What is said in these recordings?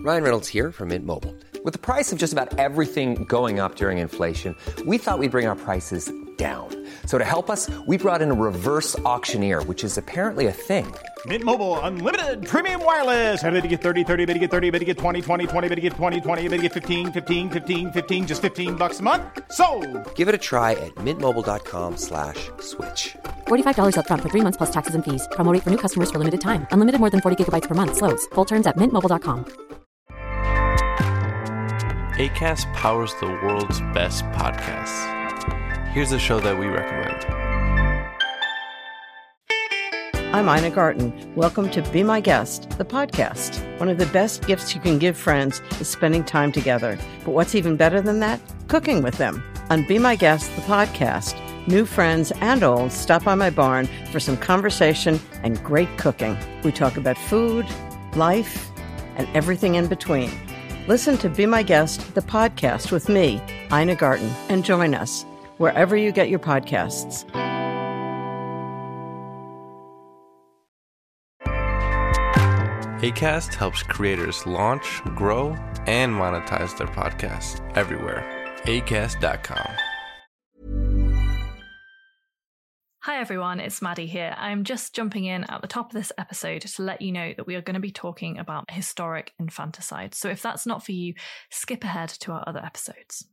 Ryan Reynolds here from Mint Mobile. With the price of just about everything going up during inflation, we thought we'd bring our prices down. So to help us, we brought in a reverse auctioneer, which is apparently a thing. Mint Mobile Unlimited Premium Wireless. How to get 30, 30, bit to get 30, bit to get 20, 20, 20, bit to get 20, 20, bit to get 15, 15, 15, 15, just $15 a month? Sold! Give it a try at mintmobile.com/switch. $45 up front for 3 months plus taxes and fees. Promo rate for new customers for limited time. Unlimited more than 40 gigabytes per month. Slows full terms at mintmobile.com. Acast powers the world's best podcasts. Here's a show that we recommend. I'm Ina Garten. Welcome to Be My Guest, the podcast. One of the best gifts you can give friends is spending time together. But what's even better than that? Cooking with them. On Be My Guest, the podcast, new friends and old stop by my barn for some conversation and great cooking. We talk about food, life, and everything in between. Listen to Be My Guest, the podcast with me, Ina Garten, and join us wherever you get your podcasts. Acast helps creators launch, grow, and monetize their podcasts everywhere. Acast.com. Hi everyone, it's Maddie here. I'm just jumping in at the top of this episode to let you know that we are going to be talking about historic infanticide. So if that's not for you, skip ahead to our other episodes.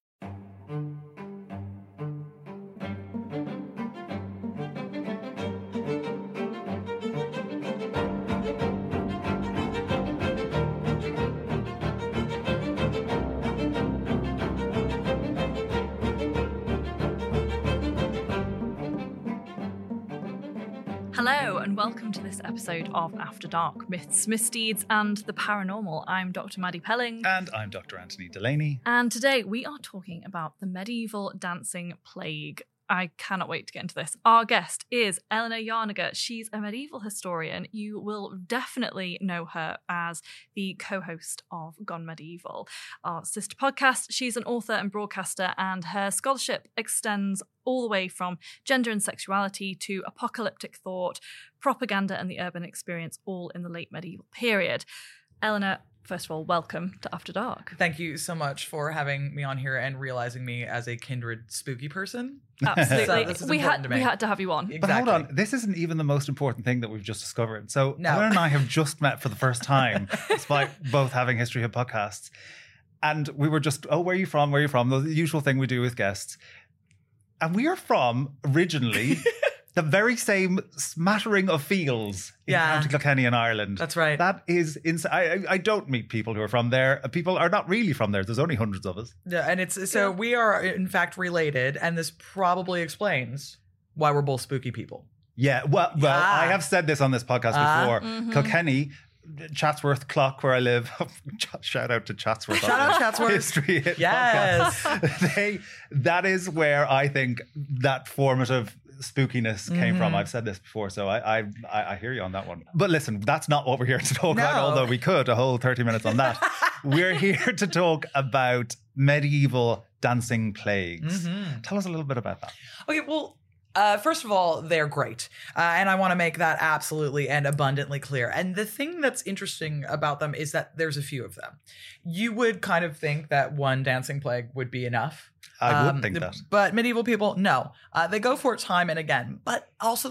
Hello and welcome to this episode of After Dark, Myths, Misdeeds and the Paranormal. I'm Dr. Maddie Pelling. And I'm Dr. Anthony Delaney. And today we are talking about the medieval dancing plague. I cannot wait to get into this. Our guest is Eleanor Yarniger. She's a medieval historian. You will definitely know her as the co-host of Gone Medieval, our sister podcast. She's an author and broadcaster, and her scholarship extends all the way from gender and sexuality to apocalyptic thought, propaganda and the urban experience, all in the late medieval period. Eleanor, first of all, welcome to After Dark. Thank you so much for having me on here and realizing me as a kindred spooky person. Absolutely. So this is we important to me. had to have you on. Exactly. But hold on, this isn't even the most important thing that we've just discovered. So No. Eleanor and I have just met for the first time, despite both having History Hit podcasts. And we were just, oh, where are you from? Where are you from? The usual thing we do with guests. And we are from, originally, the very same smattering of fields in County Kilkenny in Ireland. That's right. That is insane. I don't meet people who are from there. People are not really from there. There's only hundreds of us. Yeah, and it's so we are in fact related, and this probably explains why we're both spooky people. Yeah, well, I have said this on this podcast before. Kilkenny, Chatsworth Clock, where I live. Shout out to Chatsworth. Shout out Chatsworth. History Hit Yes. podcast. That is where I think that formative spookiness came from. I've said this before, so I hear you on that one. But listen, that's not what we're here to talk about, although we could a whole 30 minutes on that. We're here to talk about medieval dancing plagues. Tell us a little bit about that. Okay, well, first of all, they're great. And I want to make that absolutely and abundantly clear. And the thing that's interesting about them is that there's a few of them. You would kind of think that one dancing plague would be enough. I would think that. But medieval people, no. They go for it time and again. But also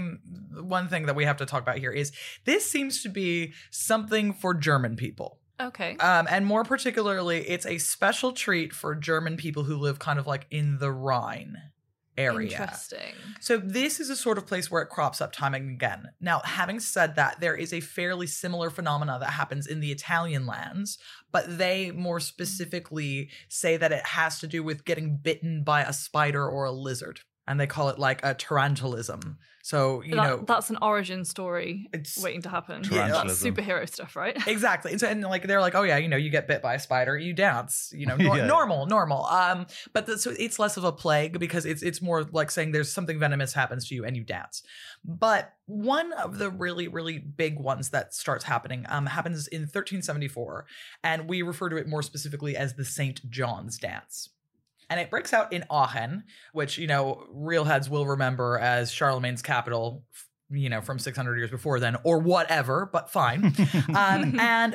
one thing that we have to talk about here is this seems to be something for German people. Okay. And more particularly, it's a special treat for German people who live kind of like in the Rhine area. Interesting. So this is a sort of place where it crops up time and again. Now, having said that, there is a fairly similar phenomena that happens in the Italian lands, but they more specifically say that it has to do with getting bitten by a spider or a lizard. And they call it like a tarantulism. So, that's an origin story waiting to happen. Yeah, that's superhero stuff, right? Exactly. And like, they're like, oh yeah, you get bit by a spider, you dance, normal. But so it's less of a plague because it's more like saying there's something venomous happens to you and you dance. But one of the really, really big ones that starts happening happens in 1374. And we refer to it more specifically as the St. John's dance. And it breaks out in Aachen, which, real heads will remember as Charlemagne's capital, from 600 years before then, or whatever, but fine. And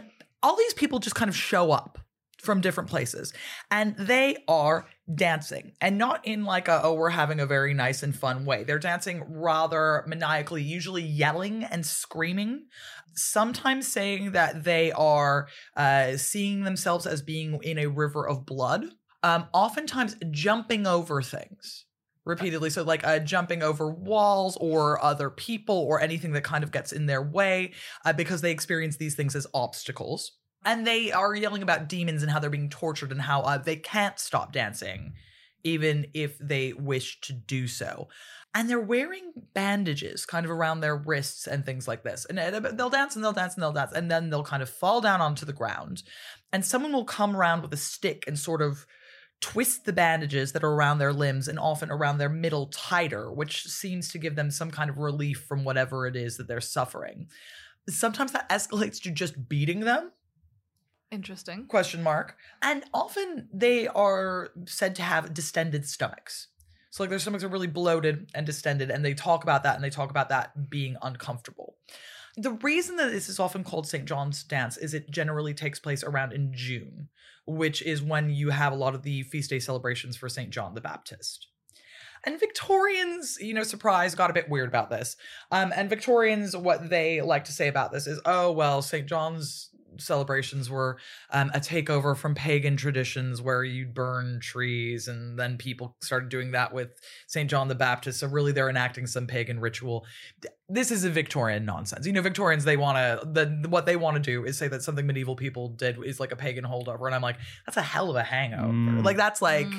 all these people just kind of show up from different places, and they are dancing, and not in like we're having a very nice and fun way. They're dancing rather maniacally, usually yelling and screaming, sometimes saying that they are seeing themselves as being in a river of blood, oftentimes jumping over things repeatedly. So like jumping over walls or other people or anything that kind of gets in their way, because they experience these things as obstacles. And they are yelling about demons and how they're being tortured and how they can't stop dancing, even if they wish to do so. And they're wearing bandages kind of around their wrists and things like this. And they'll dance and they'll dance and they'll dance. And then they'll kind of fall down onto the ground. And someone will come around with a stick and sort of twist the bandages that are around their limbs and often around their middle tighter, which seems to give them some kind of relief from whatever it is that they're suffering. Sometimes that escalates to just beating them. Interesting. Question mark. And often they are said to have distended stomachs. So like their stomachs are really bloated and distended, and they talk about that, and they talk about that being uncomfortable. The reason that this is often called St. John's Dance is it generally takes place around in June, which is when you have a lot of the feast day celebrations for St. John the Baptist. And Victorians, surprise, got a bit weird about this. And Victorians, what they like to say about this is, oh, well, St. John's celebrations were a takeover from pagan traditions where you'd burn trees, and then people started doing that with St. John the Baptist. So really they're enacting some pagan ritual. This is a Victorian nonsense. Victorians, what they want to do is say that something medieval people did is like a pagan holdover. And I'm like, that's a hell of a hangover. Like that's like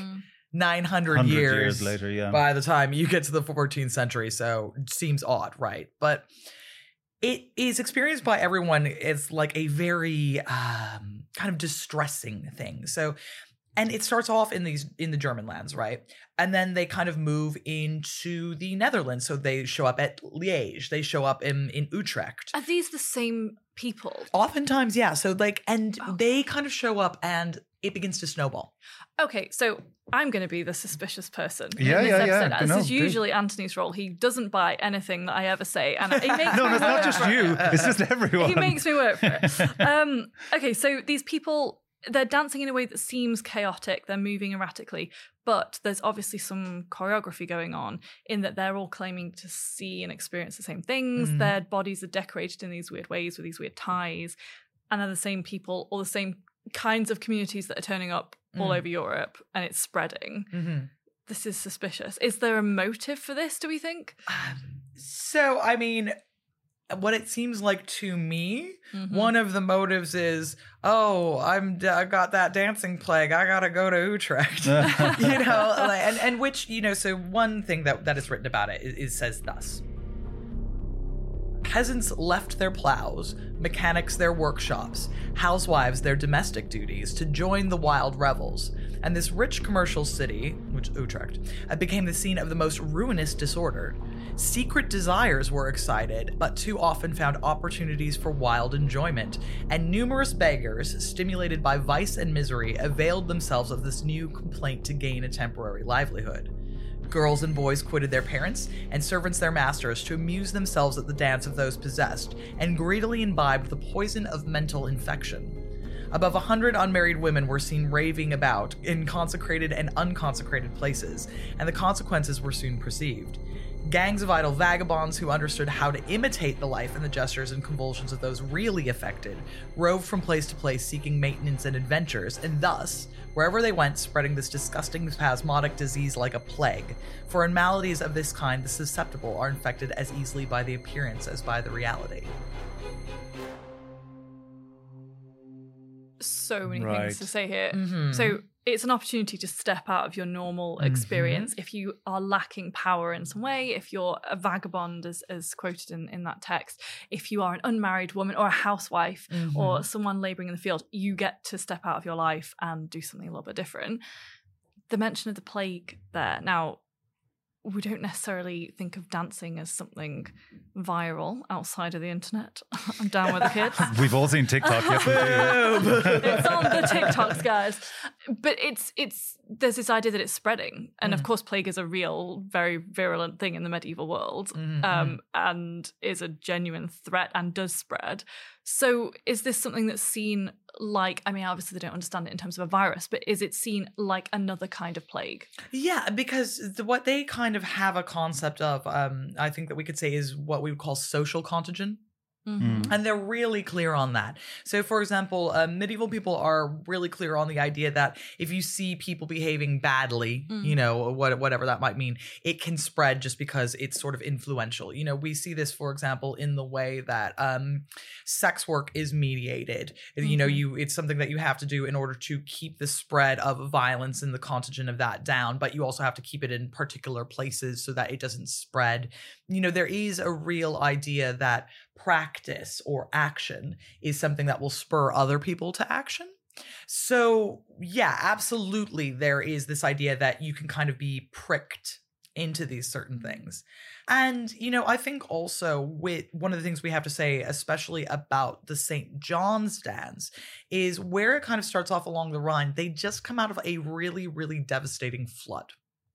900 years later, yeah. By the time you get to the 14th century. So it seems odd, right? But it is experienced by everyone as like a very kind of distressing thing. So, and it starts off in the German lands, right? And then they kind of move into the Netherlands. So they show up at Liège. They show up in Utrecht. Are these the same people? Oftentimes, yeah. So they kind of show up and it begins to snowball. Okay, so I'm going to be the suspicious person in this episode. Yeah. This is usually Anthony's role. He doesn't buy anything that I ever say, and he makes no, it's not just you. It's just everyone. He makes me work for it. Okay, so these people, they're dancing in a way that seems chaotic. They're moving erratically, but there's obviously some choreography going on in that they're all claiming to see and experience the same things. Mm. Their bodies are decorated in these weird ways with these weird ties, and they're the same people or the same kinds of communities that are turning up all over Europe, and it's spreading. Mm-hmm. This is suspicious. Is there a motive for this, do we think? So, I mean, what it seems like to me, one of the motives is, I got that dancing plague. I gotta go to Utrecht. And which, so one thing that is written about it says thus. Peasants left their plows, mechanics their workshops, housewives their domestic duties to join the wild revels, and this rich commercial city, which Utrecht, became the scene of the most ruinous disorder. Secret desires were excited, but too often found opportunities for wild enjoyment, and numerous beggars, stimulated by vice and misery, availed themselves of this new complaint to gain a temporary livelihood. Girls and boys quitted their parents, and servants their masters, to amuse themselves at the dance of those possessed, and greedily imbibed the poison of mental infection. Above 100 unmarried women were seen raving about in consecrated and unconsecrated places, and the consequences were soon perceived. Gangs of idle vagabonds who understood how to imitate the life and the gestures and convulsions of those really affected roved from place to place seeking maintenance and adventures, and thus, wherever they went, spreading this disgusting spasmodic disease like a plague. For in maladies of this kind, the susceptible are infected as easily by the appearance as by the reality. So many things to say here. Mm-hmm. So it's an opportunity to step out of your normal experience. If you are lacking power in some way, if you're a vagabond, as quoted in that text, if you are an unmarried woman or a housewife or someone labouring in the field, you get to step out of your life and do something a little bit different. The mention of the plague there. Now, we don't necessarily think of dancing as something viral outside of the internet. I'm down with the kids. We've all seen TikTok. Yes, it's on the TikToks, guys. But it's there's this idea that it's spreading. And of course, plague is a real, very virulent thing in the medieval world, and is a genuine threat and does spread. So is this something that's seen like, I mean, obviously they don't understand it in terms of a virus, but is it seen like another kind of plague? Yeah, because what they kind of have a concept of, I think that we could say, is what we would call social contagion. And they're really clear on that. So, for example, medieval people are really clear on the idea that if you see people behaving badly, you know, whatever that might mean, it can spread just because it's sort of influential. You know, we see this, for example, in the way that sex work is mediated. You know, it's something that you have to do in order to keep the spread of violence and the contagion of that down, but you also have to keep it in particular places so that it doesn't spread. You know, there is a real idea that practice or action is something that will spur other people to action. So, yeah, absolutely, there is this idea that you can kind of be pricked into these certain things. And, you know, I think also with one of the things we have to say, especially about the St. John's dance, is where it kind of starts off along the Rhine, they just come out of a really, really devastating flood.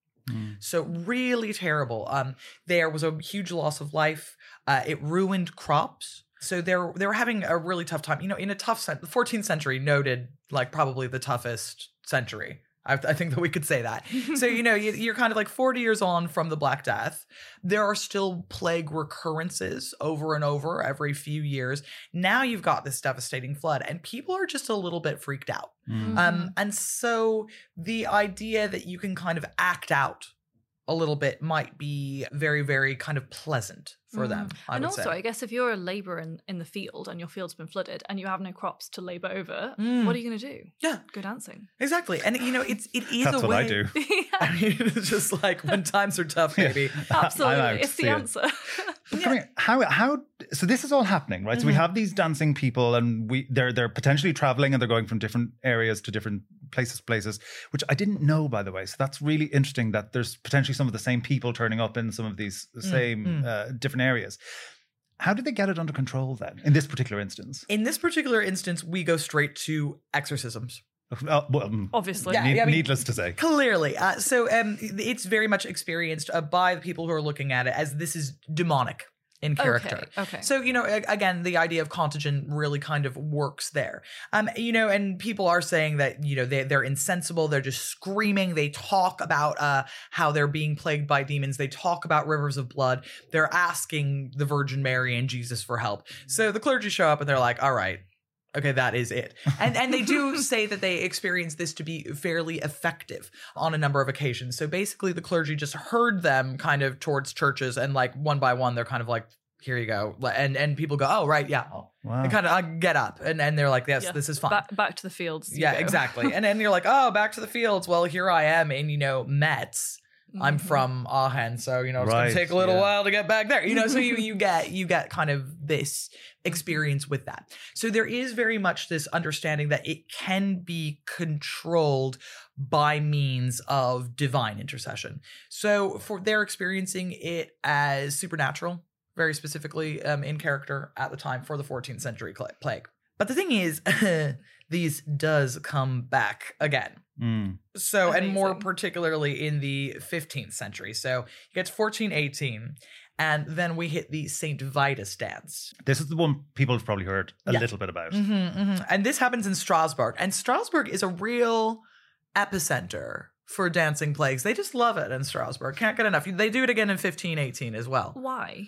So really terrible. There was a huge loss of life. It ruined crops. So they were having a really tough time. You know, in a tough the 14th century noted like probably the toughest century. I think that we could say that. So, you know, you're kind of like 40 years on from the Black Death. There are still plague recurrences over and over every few years. Now you've got this devastating flood and people are just a little bit freaked out. And so the idea that you can kind of act out a little bit might be very, very kind of pleasant for them, I would say. I guess if you're a labourer in the field and your field's been flooded and you have no crops to labour over, what are you going to do? Yeah. Go dancing. Exactly. And, you know, it is That's a way. what I do. I mean, it's just like when times are tough, baby. Absolutely. It's the answer. How so this is all happening, right? So we have these dancing people and they're potentially traveling and they're going from different areas to different places, which I didn't know, by the way. So that's really interesting that there's potentially some of the same people turning up in some of these same different areas. How did they get it under control then, in this particular instance? In this particular instance, we go straight to exorcisms. Obviously. Needless to say. Clearly. So it's very much experienced by the people who are looking at it as this is demonic in character. Okay. So, you know, again, the idea of contagion really kind of works there. You know, and people are saying that, you know, they're insensible. They're just screaming. They talk about how they're being plagued by demons. They talk about rivers of blood. They're asking the Virgin Mary and Jesus for help. So the clergy show up and they're like, all right, okay, that is it. And they do say that they experience this to be fairly effective on a number of occasions. So basically the clergy just herd them kind of towards churches and like one by one, they're kind of like, here you go. And people go, oh, right, yeah. Wow. They kind of get up and they're like, yes, this is fine. Back to the fields. Yeah, exactly. And then you're like, oh, back to the fields. Well, here I am in, you know, Metz. I'm from Aachen, so, you know, it's going to take a little while to get back there. You know, so you get kind of this experience with that. So there is very much this understanding that it can be controlled by means of divine intercession. So they're experiencing it as supernatural, very specifically in character at the time for the 14th century plague. But the thing is, these does come back again. So, amazing. And more particularly in the 15th century. So you get to 1418, and then we hit the St. Vitus dance. This is the one people have probably heard a little bit about. And this happens in Strasbourg. And Strasbourg is a real epicenter for dancing plagues. They just love it in Strasbourg. Can't get enough. They do it again in 1518 as well. Why?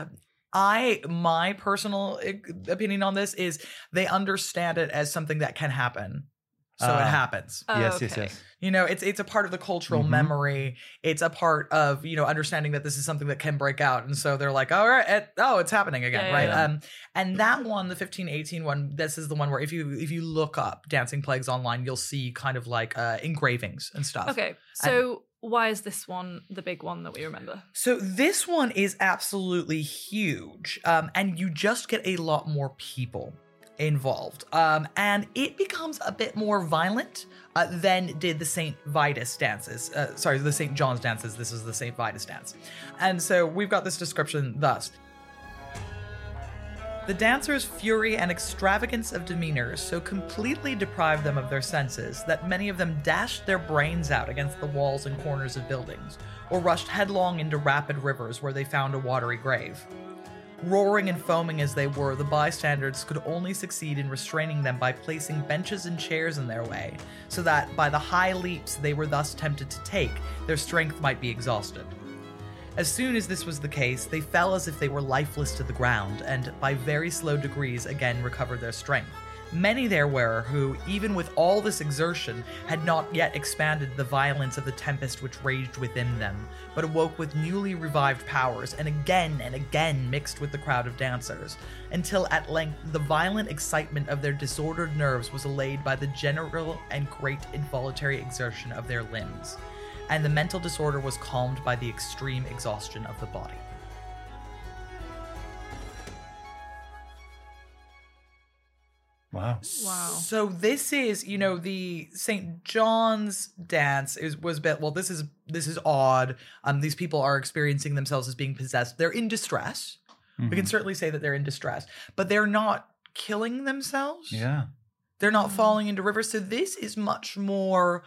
My personal opinion on this is they understand it as something that can happen. So it happens. Yes. You know, it's a part of the cultural memory. It's a part of, you know, understanding that this is something that can break out. And so they're like, all right, it's happening again, right? Yeah. And that one, the 1518 one, this is the one where if you look up dancing plagues online, you'll see kind of like engravings and stuff. Okay, so why is this one the big one that we remember? So this one is absolutely huge. And you just get a lot more people involved. And it becomes a bit more violent than did the St. Vitus dances. The St. John's dances. This is the St. Vitus dance. And so we've got this description thus. The dancers' fury and extravagance of demeanor so completely deprived them of their senses that many of them dashed their brains out against the walls and corners of buildings, or rushed headlong into rapid rivers where they found a watery grave. Roaring and foaming as they were, the bystanders could only succeed in restraining them by placing benches and chairs in their way, so that, by the high leaps they were thus tempted to take, their strength might be exhausted. As soon as this was the case, they fell as if they were lifeless to the ground, and by very slow degrees again recovered their strength. Many there were who, even with all this exertion, had not yet expanded the violence of the tempest which raged within them, but awoke with newly revived powers, and again mixed with the crowd of dancers, until at length the violent excitement of their disordered nerves was allayed by the general and great involuntary exertion of their limbs, and the mental disorder was calmed by the extreme exhaustion of the body. Wow. So this is, the St. John's dance was a bit, well, this is odd. These people are experiencing themselves as being possessed. They're in distress. Mm-hmm. We can certainly say that they're in distress, but they're not killing themselves. Yeah. They're not falling into rivers. So this is much more,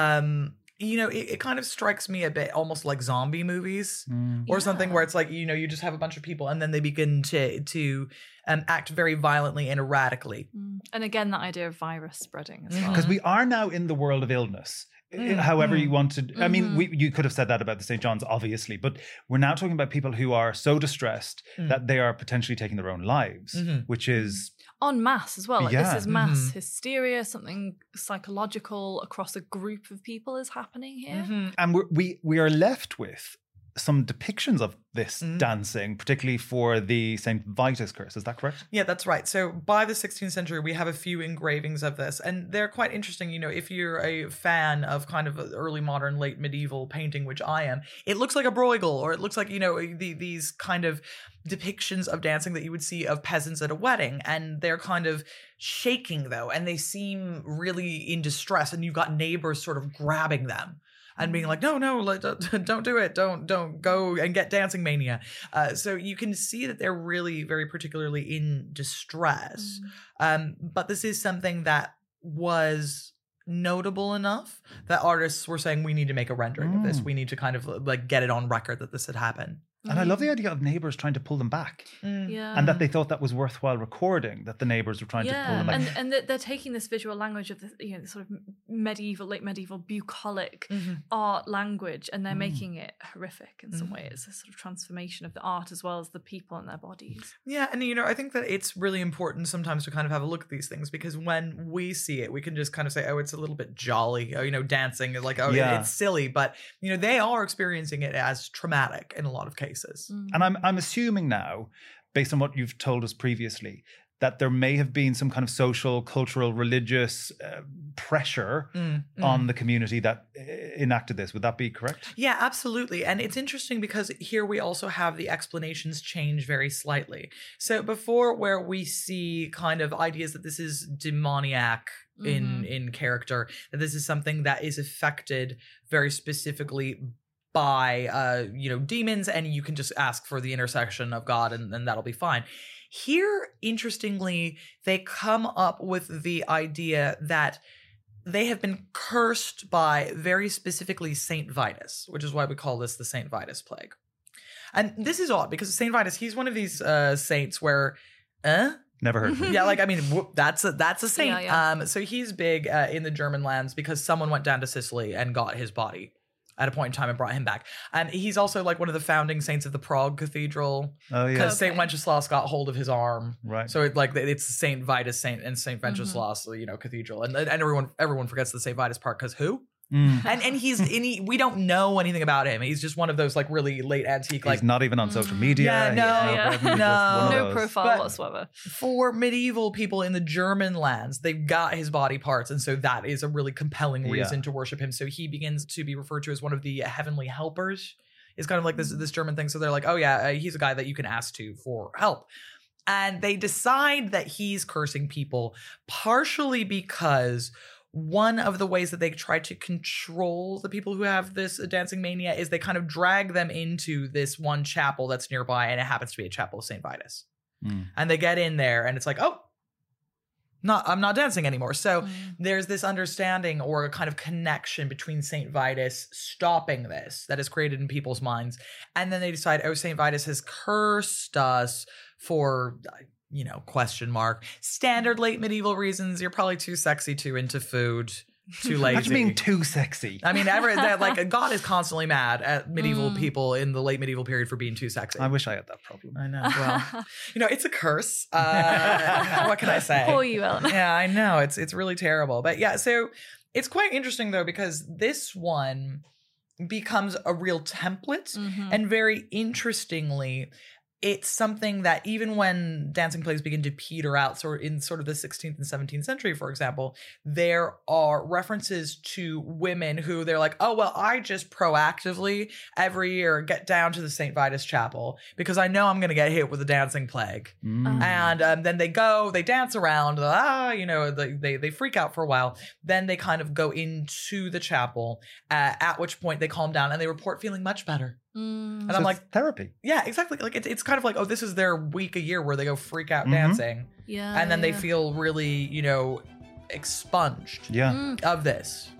it kind of strikes me a bit almost like zombie movies or something where it's like, you just have a bunch of people and then they begin to act very violently and erratically. And again, that idea of virus spreading as well. Because we are now in the world of illness. However you want to, I mean, you could have said that about the St. John's, obviously, but we're now talking about people who are so distressed that they are potentially taking their own lives, which is... En masse as well. Like this is mass hysteria, something psychological across a group of people is happening here. And we are left with some depictions of this dancing, particularly for the St. Vitus curse. Is that correct? Yeah, that's right. So by the 16th century, we have a few engravings of this, and they're quite interesting. If you're a fan of kind of early modern, late medieval painting, which I am, it looks like a Bruegel, or it looks like, these kind of depictions of dancing that you would see of peasants at a wedding, and they're kind of shaking, though, and they seem really in distress, and you've got neighbors sort of grabbing them and being like, no, don't do it. Don't go and get dancing mania. So you can see that they're really very particularly in distress. But this is something that was notable enough that artists were saying, we need to make a rendering of this. We need to kind of like get it on record that this had happened. And I love the idea of neighbors trying to pull them back. Yeah. And that they thought that was worthwhile recording, that the neighbors were trying to pull them back. And that they're taking this visual language of the sort of late medieval bucolic art language, and they're making it horrific in some way. It's a sort of transformation of the art as well as the people and their bodies. Yeah, and I think that it's really important sometimes to kind of have a look at these things, because when we see it, we can just kind of say, oh, it's a little bit jolly, dancing, like, it's silly, but they are experiencing it as traumatic in a lot of cases. And I'm assuming now, based on what you've told us previously, that there may have been some kind of social, cultural, religious pressure on the community that enacted this. Would that be correct? Yeah, absolutely. And it's interesting because here we also have the explanations change very slightly. So before, where we see kind of ideas that this is demoniac in character, that this is something that is affected very specifically by demons, and you can just ask for the intercession of God and that'll be fine. Here, interestingly, they come up with the idea that they have been cursed by very specifically Saint Vitus, which is why we call this the Saint Vitus plague. And this is odd because Saint Vitus, he's one of these saints where never heard of him. Yeah, like, I mean, that's a saint. Yeah. So he's big in the German lands because someone went down to Sicily and got his body at a point in time and brought him back. And he's also like one of the founding saints of the Prague Cathedral. Oh, yeah. Because St. Wenceslas got hold of his arm. Right. So it's St. Vitus and St. Wenceslas, cathedral. And everyone forgets the St. Vitus part because who? And we don't know anything about him. He's just one of those like really late antique. He's not even on social media. No profile whatsoever. For medieval people in the German lands, they've got his body parts, and so that is a really compelling reason to worship him. So he begins to be referred to as one of the heavenly helpers. It's kind of like this German thing. So they're like, oh yeah, he's a guy that you can ask to for help. And they decide that he's cursing people partially because one of the ways that they try to control the people who have this dancing mania is they kind of drag them into this one chapel that's nearby, and it happens to be a chapel of St. Vitus. And they get in there and it's like, oh, I'm not dancing anymore. So there's this understanding or a kind of connection between St. Vitus stopping this that is created in people's minds. And then they decide, oh, St. Vitus has cursed us for, question mark. Standard late medieval reasons. You're probably too sexy, too into food, too lazy. What do you mean too sexy? I mean, God is constantly mad at medieval people in the late medieval period for being too sexy. I wish I had that problem. I know. Well, it's a curse. What can I say? Poor you, Eleanor. Yeah, I know. It's really terrible. But yeah, so it's quite interesting though, because this one becomes a real template. And very interestingly, it's something that even when dancing plays begin to peter out, in sort of the 16th and 17th century, for example, there are references to women who they're like, oh, well, I just proactively every year get down to the St. Vitus Chapel because I know I'm going to get hit with a dancing plague. And then they dance around, they freak out for a while. Then they kind of go into the chapel, at which point they calm down and they report feeling much better. And I'm like, therapy. Yeah, exactly. Like it's kind of like, oh, this is their week a year where they go freak out dancing. Yeah. And then they feel really, expunged of this.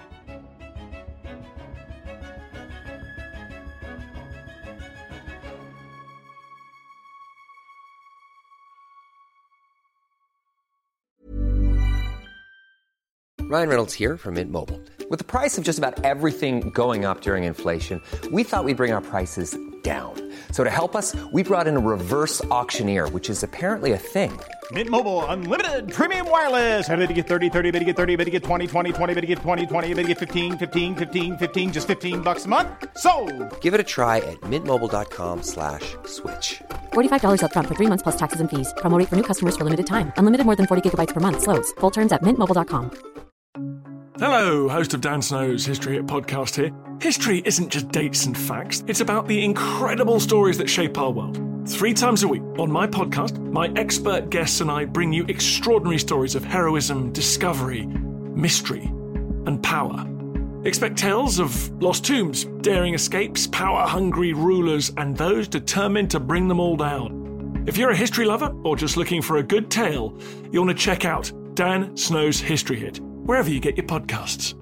Ryan Reynolds here from Mint Mobile. With the price of just about everything going up during inflation, we thought we'd bring our prices down. So to help us, we brought in a reverse auctioneer, which is apparently a thing. Mint Mobile Unlimited Premium Wireless. How to get 30, 30, bit to get 30, bit to get 20, 20, 20, bit to get 20, 20, bit to get 15, 15, 15, 15, just $15 a month? Sold! Give it a try at mintmobile.com/switch. $45 up front for 3 months plus taxes and fees. Promo rate for new customers for limited time. Unlimited more than 40 gigabytes per month. Slows full terms at mintmobile.com. Hello, host of Dan Snow's History Hit podcast here. History isn't just dates and facts, it's about the incredible stories that shape our world. 3 times a week on my podcast, my expert guests and I bring you extraordinary stories of heroism, discovery, mystery, and power. Expect tales of lost tombs, daring escapes, power-hungry rulers, and those determined to bring them all down. If you're a history lover or just looking for a good tale, you'll want to check out Dan Snow's History Hit, wherever you get your podcasts.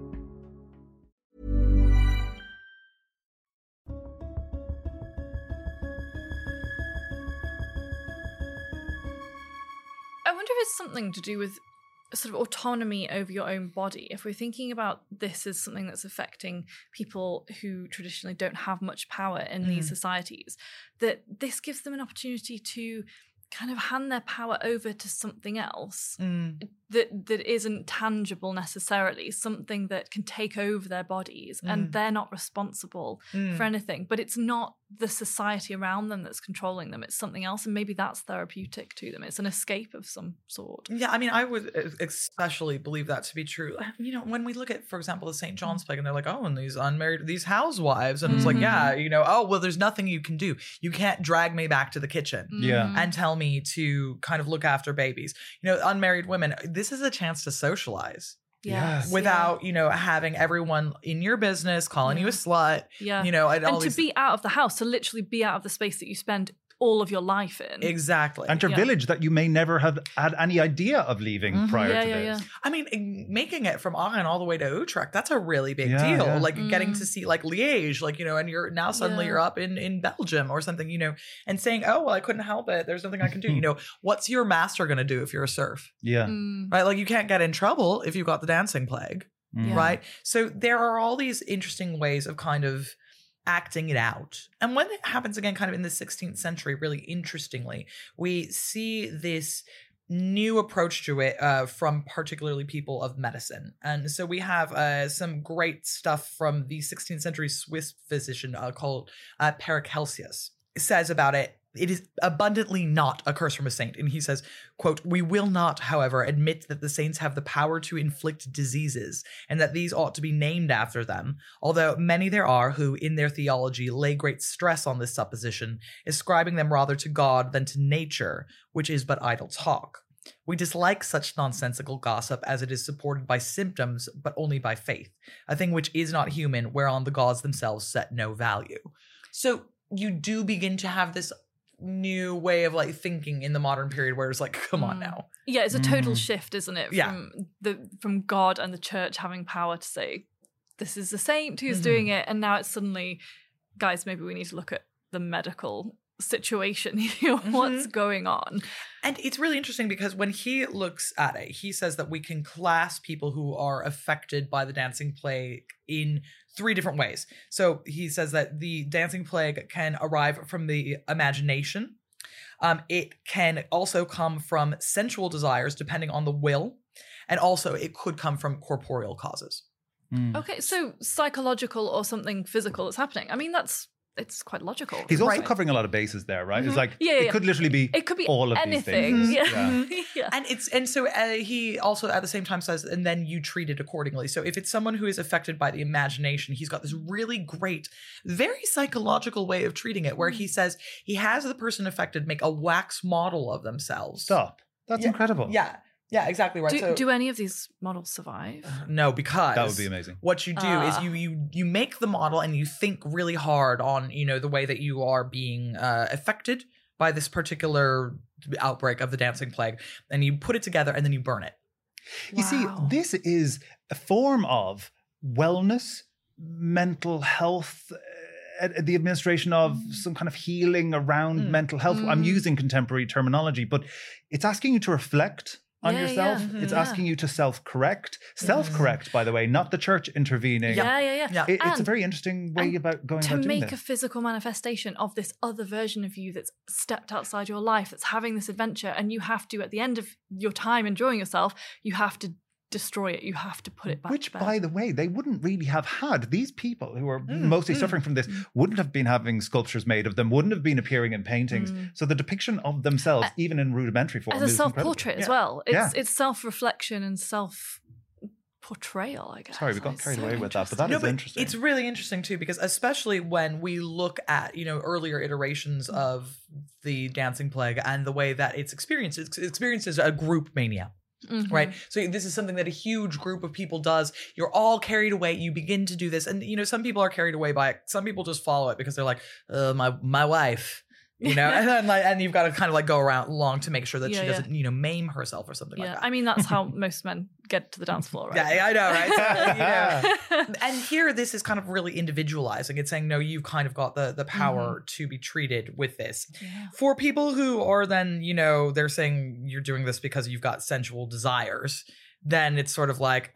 I wonder if it's something to do with sort of autonomy over your own body. If we're thinking about this as something that's affecting people who traditionally don't have much power in these societies, that this gives them an opportunity to kind of hand their power over to something else that isn't tangible necessarily, something that can take over their bodies and they're not responsible for anything. But it's not the society around them that's controlling them. It's something else, and maybe that's therapeutic to them. It's an escape of some sort. Yeah, I mean, I would especially believe that to be true. When we look at, for example, the St. John's plague, and they're like, oh, and these housewives, and it's like, yeah, oh, well, there's nothing you can do. You can't drag me back to the kitchen and tell me to kind of look after babies. Unmarried women, this is a chance to socialize. Yes. Without, having everyone in your business calling you a slut. Yeah. And to be out of the house, to literally be out of the space that you spend all of your life in. Exactly. And your village that you may never have had any idea of leaving prior to this. I mean, making it from Aachen all the way to Utrecht, that's a really big deal. Yeah. Like getting to see like Liège, and you're now suddenly you're up in Belgium or something, and saying, oh, well, I couldn't help it. There's nothing I can do. What's your master going to do if you're a serf? Yeah. Right. Like you can't get in trouble if you've got the dancing plague. Right. So there are all these interesting ways of kind of acting it out. And when it happens again, kind of in the 16th century, really interestingly, we see this new approach to it from particularly people of medicine. And so we have some great stuff from the 16th century Swiss physician called Paracelsus. It says about it, it is abundantly not a curse from a saint. And he says, quote, "We will not, however, admit that the saints have the power to inflict diseases and that these ought to be named after them, although many there are who, in their theology, lay great stress on this supposition, ascribing them rather to God than to nature, which is but idle talk. We dislike such nonsensical gossip as it is supported by symptoms, but only by faith, a thing which is not human, whereon the gods themselves set no value." So you do begin to have this new way of like thinking in the modern period where it's like, come on now. Yeah, it's a total shift, isn't it? Yeah. From God and the church having power to say, this is the saint who's doing it. And now it's suddenly, guys, maybe we need to look at the medical situation, what's going on. And it's really interesting because when he looks at it, he says that we can class people who are affected by the dancing plague in 3 different ways. So he says that the dancing plague can arrive from the imagination. It can also come from sensual desires, depending on the will. And also it could come from corporeal causes. Okay, so psychological or something physical that's happening. I mean, it's quite logical. He's also covering a lot of bases there, right? It's like it could literally be all of anything. these things. Yeah. And so he also at the same time says, and then you treat it accordingly. So if it's someone who is affected by the imagination, he's got this really great, very psychological way of treating it, where he says he has the person affected make a wax model of themselves. Stop. That's incredible. Yeah, exactly right. Do any of these models survive? No, because that would be amazing. What you do is you make the model and you think really hard on the way that you are being affected by this particular outbreak of the dancing plague, and you put it together and then you burn it. You see, this is a form of wellness, mental health, the administration of some kind of healing around mental health. I'm using contemporary terminology, but it's asking you to reflect on yourself. It's asking you to self-correct. Self-correct, by the way, not the church intervening. Yeah. It's a very interesting way about going about doing this. To make a physical manifestation of this other version of you that's stepped outside your life, that's having this adventure, and you have to, at the end of your time enjoying yourself, you have to destroy it. You have to put it back. Which, by the way, they wouldn't really have had. These people who are mostly suffering from this wouldn't have been having sculptures made of them, wouldn't have been appearing in paintings. So the depiction of themselves, even in rudimentary form, as a is self-portrait incredible. as well. It's self-reflection and self-portrayal, I guess. Sorry, we got carried away with that, but that is interesting. It's really interesting too, because especially when we look at earlier iterations of the dancing plague and the way that it's experienced as a group mania. Right. So this is something that a huge group of people does. You're all carried away. You begin to do this. And, some people are carried away by it. Some people just follow it because they're like, my wife, and then and you've got to kind of like go around along to make sure that she doesn't, maim herself or something like that. I mean, that's how most men get to the dance floor, right? Yeah, I know, right? So, and here, this is kind of really individualizing. It's saying, no, you've kind of got the power to be treated with this. Yeah. For people who are then, they're saying you're doing this because you've got sensual desires, then it's sort of like,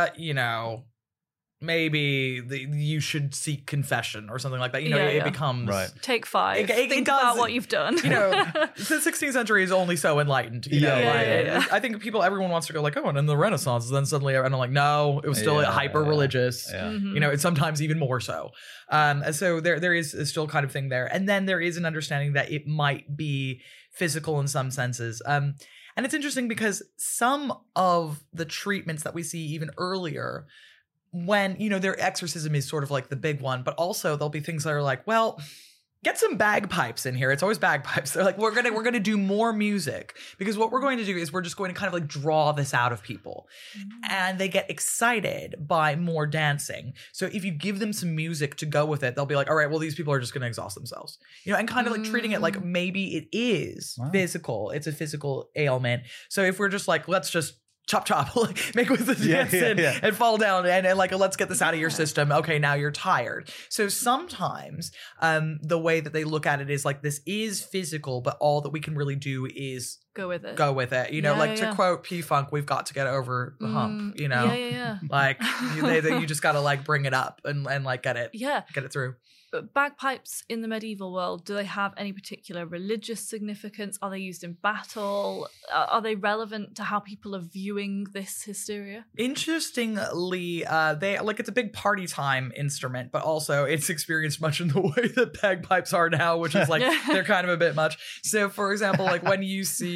maybe you should seek confession or something like that. It becomes... Right. Take 5. Think about what you've done. The 16th century is only so enlightened. I think everyone wants to go like, and in the Renaissance, then suddenly, and I'm like, no, it was still hyper-religious. Yeah. It's sometimes even more so. So there is still kind of thing there. And then there is an understanding that it might be physical in some senses. And it's interesting because some of the treatments that we see even earlier, when, their exorcism is sort of like the big one, but also there'll be things that are like, well, get some bagpipes in here. It's always bagpipes. They're like, we're gonna do more music, because what we're going to do is we're just going to kind of like draw this out of people. And they get excited by more dancing. So if you give them some music to go with it, they'll be like, all right, well, these people are just gonna exhaust themselves. And kind of like treating it like maybe it is physical. It's a physical ailment. So if we're just like, let's just chop, make with the dance and fall down and like, let's get this out of your system. Okay, now you're tired. So sometimes the way that they look at it is like, this is physical, but all that we can really do is go with it. To quote P-Funk, we've got to get over the hump, like you just got to like bring it up and like get it through. But bagpipes in the medieval world, do they have any particular religious significance? Are they used in battle? Are they relevant to how people are viewing this hysteria? Interestingly, it's a big party time instrument, but also it's experienced much in the way that bagpipes are now, which is like they're kind of a bit much. So, for example, like when you see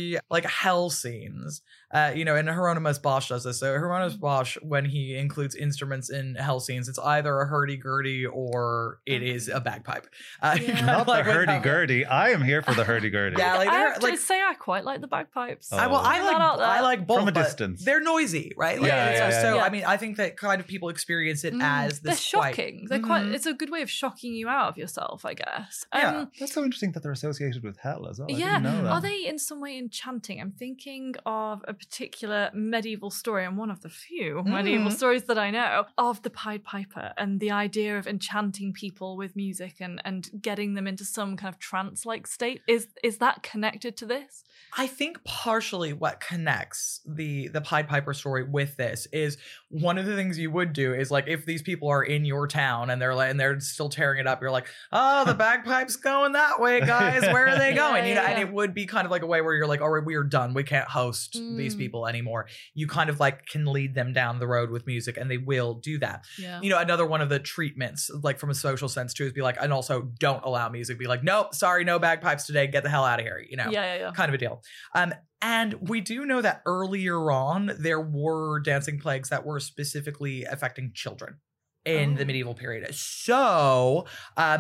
the like hell scenes, and Hieronymus Bosch does this. So Hieronymus Bosch, when he includes instruments in hell scenes, it's either a hurdy-gurdy or it is a bagpipe. Not the hurdy-gurdy. I am here for the hurdy-gurdy. Yeah, like, I have to say I quite like the bagpipes. I like both from a distance. They're noisy, right? Like, I mean, I think that kind of people experience it as this. They're shocking. They're quite. It's a good way of shocking you out of yourself, I guess. That's so interesting that they're associated with hell as well. I Yeah, didn't know that. are they in some way enchanting? I'm thinking of a particular medieval story, and one of the few medieval stories that I know of the Pied Piper, and the idea of enchanting people with music and getting them into some kind of trance-like state. Is that connected to this? I think partially what connects the Pied Piper story with this is one of the things you would do is like if these people are in your town and they're still tearing it up, you're like, oh, the bagpipe's going that way, guys. Where are they going? And it would be kind of like a way where you're like, all right, we are done. We can't host these people anymore. You kind of like can lead them down the road with music, and they will do that. Yeah. Another one of the treatments, like from a social sense too, is be like, and also don't allow music. Be like, nope, sorry, no bagpipes today. Get the hell out of here. Kind of a deal. And we do know that earlier on, there were dancing plagues that were specifically affecting children in the medieval period. So, in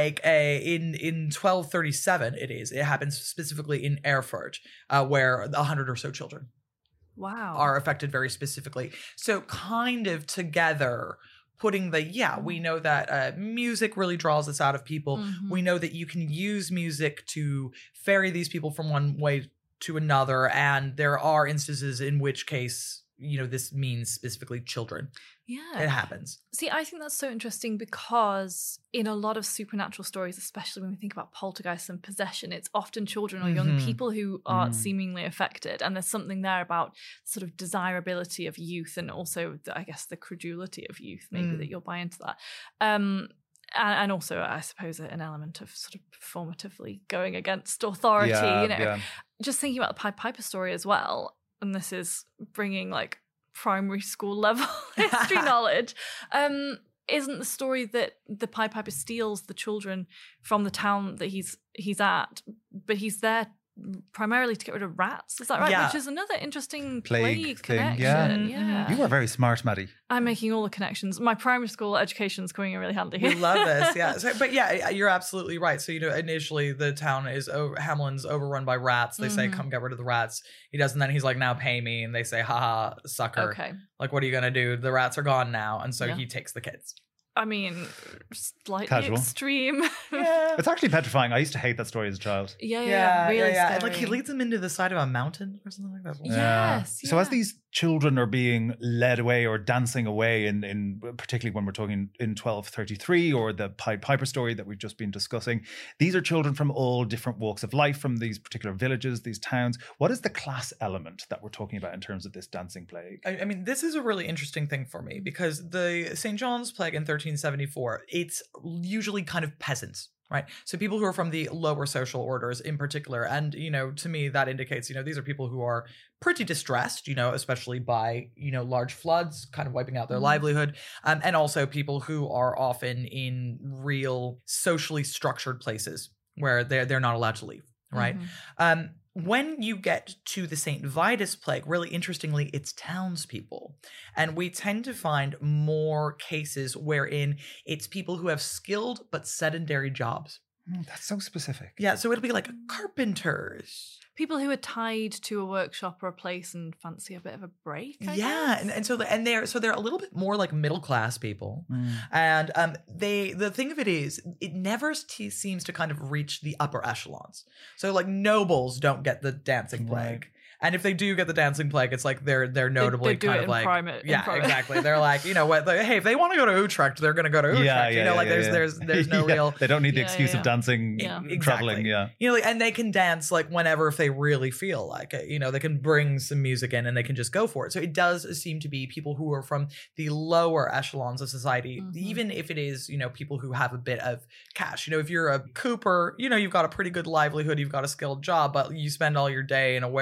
1237, it happens specifically in Erfurt, where 100 or so children are affected very specifically. So kind of together, putting we know that music really draws this out of people. Mm-hmm. We know that you can use music to ferry these people from one way to another, and there are instances in which case this means specifically children. Yeah, it happens. See, I think that's so interesting because in a lot of supernatural stories, especially when we think about poltergeist and possession, it's often children or young people who are seemingly affected, and there's something there about sort of desirability of youth, and also I guess the credulity of youth, maybe that you'll buy into that. And also, I suppose, an element of sort of performatively going against authority. Just thinking about the Pied Piper story as well, and this is bringing like primary school level history knowledge. Isn't the story that the Pied Piper steals the children from the town that he's at, but he's there primarily to get rid of rats? Is that right? Yeah. Which is another interesting plague thing, connection. Yeah. You are very smart, Maddie. I'm making all the connections. My primary school education is coming in really handy here. We love this, yeah. But you're absolutely right. So, initially the town is Hamelin's overrun by rats. They say, come get rid of the rats. He does, and then he's like, now pay me. And they say, haha, sucker. Okay. Like, what are you going to do? The rats are gone now. And so he takes the kids. I mean, slightly Casual. extreme. Yeah. It's actually petrifying. I used to hate that story as a child. Yeah. Really scary. And like he leads them into the side of a mountain or something like that. Yes. So as these children are being led away or dancing away in particularly when we're talking in 1233 or the Pied Piper story that we've just been discussing, these are children from all different walks of life, from these particular villages, these towns. What is the class element that we're talking about in terms of this dancing plague? I mean, this is a really interesting thing for me because the St. John's plague in 1374, it's usually kind of peasants. Right. So people who are from the lower social orders in particular. And, to me, that indicates, these are people who are pretty distressed, especially by, large floods kind of wiping out their livelihood. And also people who are often in real socially structured places where they're not allowed to leave. Right. When you get to the St. Vitus plague, really interestingly, it's townspeople. And we tend to find more cases wherein it's people who have skilled but sedentary jobs. That's so specific. Yeah, so it'll be like carpenters. People who are tied to a workshop or a place and fancy a bit of a break. I guess. And they're a little bit more like middle class people, and the thing of it is, it never seems to kind of reach the upper echelons. So like nobles don't get the dancing plague. And if they do get the dancing plague, it's like they're notably they kind of like private. Exactly. They're like, what? Like, hey, if they want to go to Utrecht, they're going to go to Utrecht. There's no real. They don't need the excuse of dancing, traveling. And they can dance like whenever if they really feel like it. They can bring some music in and they can just go for it. So it does seem to be people who are from the lower echelons of society, even if it is people who have a bit of cash. If you're a cooper, you've got a pretty good livelihood, you've got a skilled job, but you spend all your day in a warehouse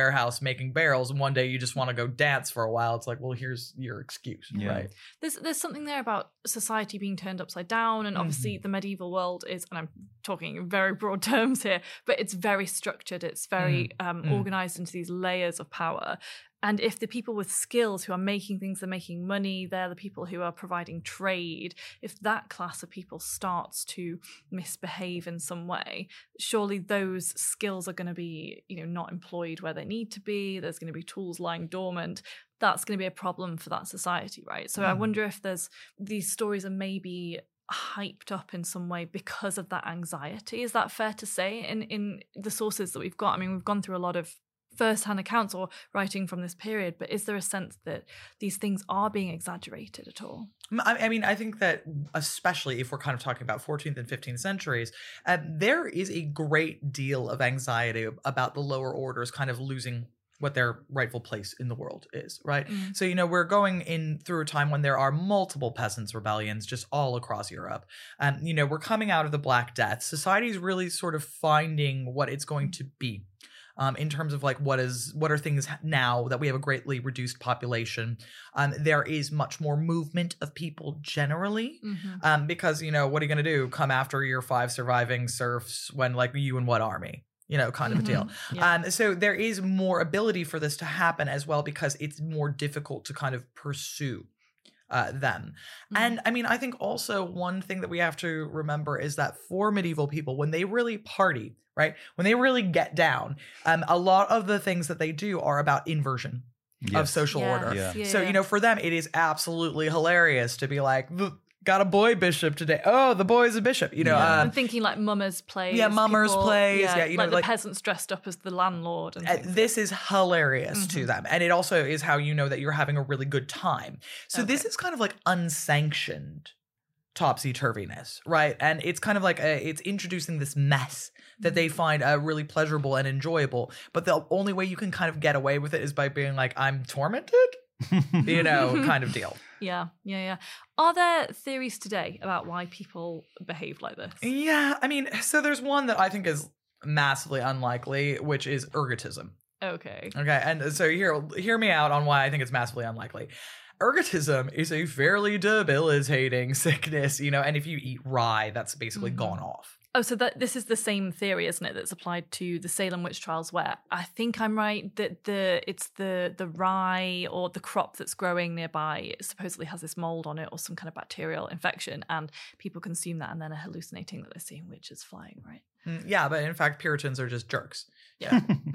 making barrels, and one day you just want to go dance for a while. It's like, well, here's your excuse, right? There's something there about society being turned upside down, and obviously the medieval world is, and I'm talking in very broad terms here, but it's very structured. It's very organized into these layers of power. And if the people with skills who are making things, they're making money, they're the people who are providing trade, if that class of people starts to misbehave in some way, surely those skills are going to be, not employed where they need to be. There's going to be tools lying dormant. That's going to be a problem for that society, right? So I wonder if these stories are maybe hyped up in some way because of that anxiety. Is that fair to say in the sources that we've got? I mean, we've gone through a lot of first-hand accounts or writing from this period, but is there a sense that these things are being exaggerated at all? I mean, I think that especially if we're kind of talking about 14th and 15th centuries, there is a great deal of anxiety about the lower orders kind of losing what their rightful place in the world is, right? So, we're going in through a time when there are multiple peasants' rebellions just all across Europe. We're coming out of the Black Death. Society is really sort of finding what it's going to be. In terms of like what are things now that we have a greatly reduced population. There is much more movement of people generally, because what are you going to do? Come after your 5 surviving serfs when like you and what army? Kind of a deal. Yeah. So there is more ability for this to happen as well because it's more difficult to kind of pursue them. And I mean, I think also one thing that we have to remember is that for medieval people, when they really party, right, when they really get down, a lot of the things that they do are about inversion of social order. Yeah. So, for them, it is absolutely hilarious to be like, got a boy bishop today. Oh, the boy's a bishop. I'm thinking like mummers plays. Yeah, mummers plays. Yeah, like the peasants dressed up as the landlord. And this is hilarious to them. And it also is how you know that you're having a really good time. So this is kind of like unsanctioned topsy-turviness, right? And it's kind of like it's introducing this mess that they find really pleasurable and enjoyable. But the only way you can kind of get away with it is by being like, I'm tormented, kind of deal. Yeah. Are there theories today about why people behave like this? Yeah, I mean, so there's one that I think is massively unlikely, which is ergotism. Okay, and so hear me out on why I think it's massively unlikely. Ergotism is a fairly debilitating sickness, and if you eat rye, that's basically gone off. Oh, so this is the same theory, isn't it, that's applied to the Salem witch trials, where I think I'm right that it's the rye or the crop that's growing nearby supposedly has this mold on it or some kind of bacterial infection, and people consume that and then are hallucinating that they're seeing witches flying, right? Yeah, but in fact, Puritans are just jerks. Yeah.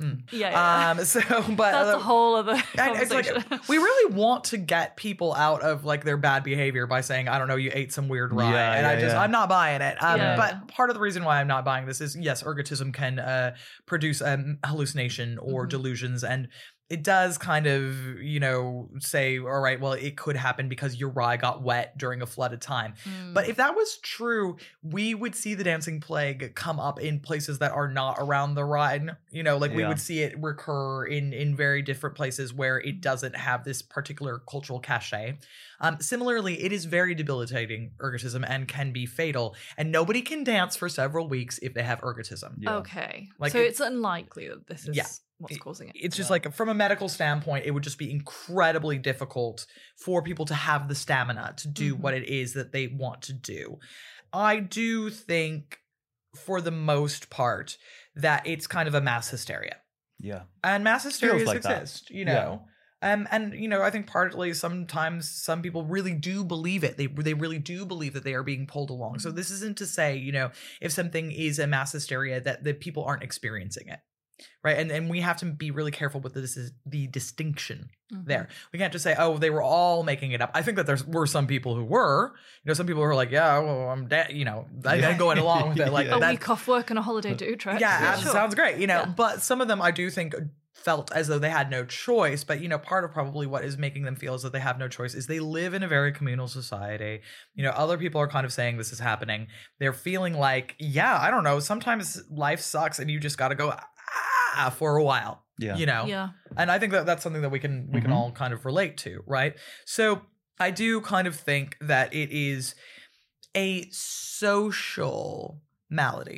But that's a whole other conversation. It's like, we really want to get people out of like their bad behavior by saying, I don't know, you ate some weird rye, I'm not buying it. But part of the reason why I'm not buying this is, yes, ergotism can produce hallucination or delusions, and it does kind of, say, all right, well, it could happen because your rye got wet during a flooded time. But if that was true, we would see the dancing plague come up in places that are not around the Rhine. We would see it recur in very different places where it doesn't have this particular cultural cachet. Similarly, it is very debilitating, ergotism, and can be fatal. And nobody can dance for several weeks if they have ergotism. Yeah. Okay. So it's unlikely that this is what's causing it. It's just like from a medical standpoint, it would just be incredibly difficult for people to have the stamina to do what it is that they want to do. I do think for the most part that it's kind of a mass hysteria. Yeah. And mass hysterias exist, And I think partly sometimes some people really do believe it. They really do believe that they are being pulled along. So this isn't to say, if something is a mass hysteria that the people aren't experiencing it. Right. And we have to be really careful with this is the distinction there. We can't just say, oh, they were all making it up. I think that there were some people who were, some people who were like, yeah, well, I'm dead, I'm going along with it. Like a week off work and a holiday to Utrecht. Yeah, sounds great, but some of them I do think felt as though they had no choice. But, part of probably what is making them feel as though they have no choice is they live in a very communal society. Other people are kind of saying this is happening. They're feeling like, yeah, I don't know. Sometimes life sucks and you just got to go for a while, And I think that that's something that we can all kind of relate to, right? So I do kind of think that it is a social malady.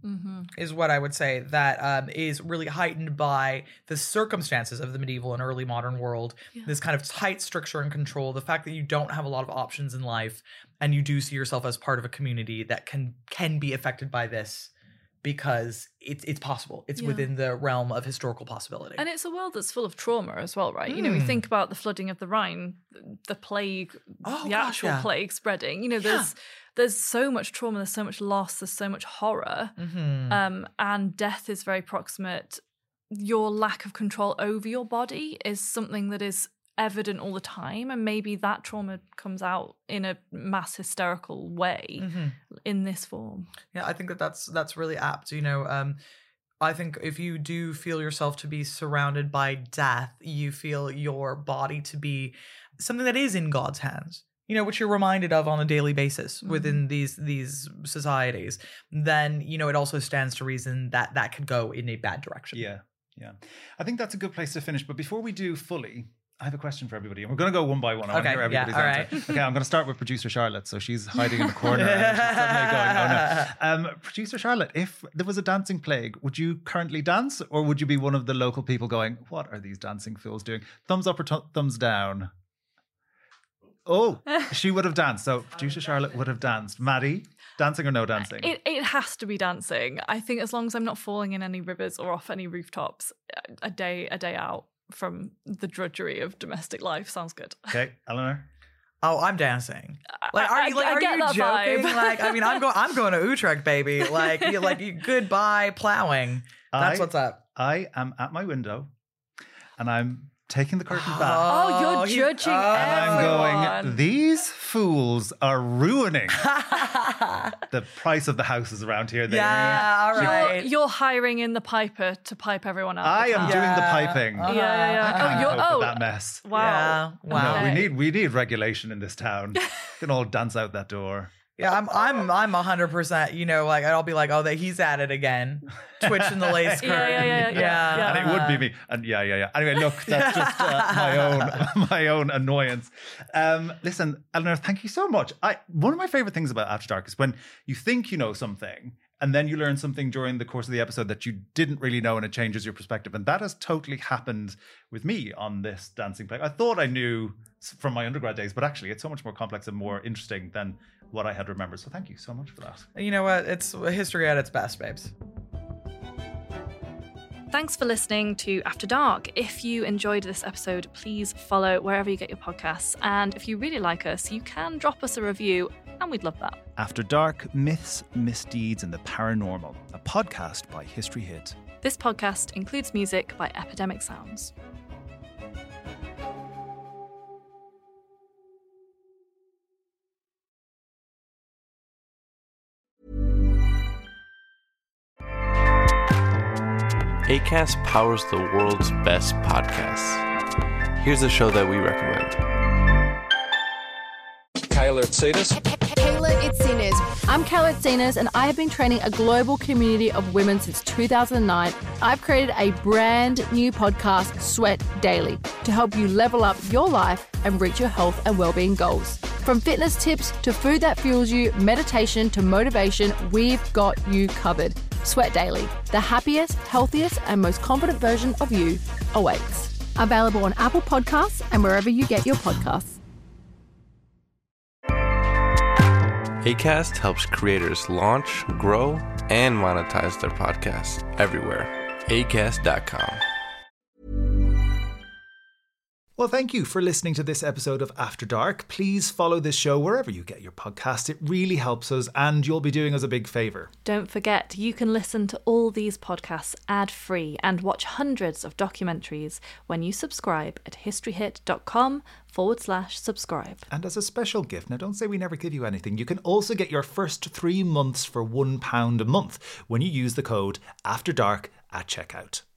is what I would say, that is really heightened by the circumstances of the medieval and early modern world. Yeah. This kind of tight structure and control, the fact that you don't have a lot of options in life, and you do see yourself as part of a community that can be affected by this, because it's possible. It's within the realm of historical possibility. And it's a world that's full of trauma as well, right? You know, we think about the flooding of the Rhine, the plague, actual plague spreading. You know, there's so much trauma, there's so much loss, there's so much horror. And death is very proximate. Your lack of control over your body is something that is evident all the time, and maybe that trauma comes out in a mass hysterical way in this form. Yeah, I think that's really apt. You know, I think if you do feel yourself to be surrounded by death, you feel your body to be something that is in God's hands, you know, which you're reminded of on a daily basis within these societies, then, you know, it also stands to reason that that could go in a bad direction. Yeah. I think that's a good place to finish. But before we do fully, I have a question for everybody, and we're going to go one by one. I want to hear everybody's answer. Right. Okay, I'm going to start with producer Charlotte. So she's hiding in the corner. And she's suddenly going, oh no. Producer Charlotte, if there was a dancing plague, would you currently dance, or would you be one of the local people going, what are these dancing fools doing? Thumbs up or thumbs down? Oh, she would have danced. So producer Charlotte would have danced. Maddie, dancing or no dancing? It has to be dancing. I think as long as I'm not falling in any rivers or off any rooftops, a day out from the drudgery of domestic life sounds good. Okay, Eleanor? Oh, I'm dancing. Like, are you joking? Like, I mean, I'm going to Utrecht, baby. Like, goodbye plowing. That's what's up. I am at my window, and I'm taking the curtain back. Oh, you're judging everyone. And I'm going, these fools are ruining the price of the houses around here. All right. You're hiring in the piper to pipe everyone out. I am doing the piping. Yeah. I can't cope with that mess. Wow. Yeah. Wow. No, we need regulation in this town. We can all dance out that door. Yeah, I'm 100%, you know, like, I'll be like, oh, he's at it again. Twitching the lace curtain. Yeah. And it would be me. And yeah. Anyway, look, that's just my own annoyance. Listen, Eleanor, thank you so much. One of my favorite things about After Dark is when you think you know something, and then you learn something during the course of the episode that you didn't really know, and it changes your perspective. And that has totally happened with me on this dancing plague. I thought I knew from my undergrad days, but actually it's so much more complex and more interesting than what I had remembered. So thank you so much for that. You know what? It's history at its best, babes. Thanks for listening to After Dark. If you enjoyed this episode, please follow wherever you get your podcasts. And if you really like us, you can drop us a review, and we'd love that. After Dark, Myths, Misdeeds, and the Paranormal, a podcast by History Hit. This podcast includes music by Epidemic Sounds. Acast powers the world's best podcasts. Here's a show that we recommend. Kayla Itsinas. Kayla Itsinas. I'm Kayla Itsinas, and I have been training a global community of women since 2009. I've created a brand new podcast, Sweat Daily, to help you level up your life and reach your health and well-being goals. From fitness tips to food that fuels you, meditation to motivation, we've got you covered. Sweat Daily, the happiest, healthiest, and most confident version of you awaits. Available on Apple Podcasts and wherever you get your podcasts. Acast helps creators launch, grow, and monetize their podcasts everywhere. Acast.com. Well, thank you for listening to this episode of After Dark. Please follow this show wherever you get your podcast. It really helps us, and you'll be doing us a big favour. Don't forget, you can listen to all these podcasts ad-free and watch hundreds of documentaries when you subscribe at historyhit.com/subscribe. And as a special gift, now don't say we never give you anything, you can also get your first 3 months for £1 a month when you use the code AFTERDARK at checkout.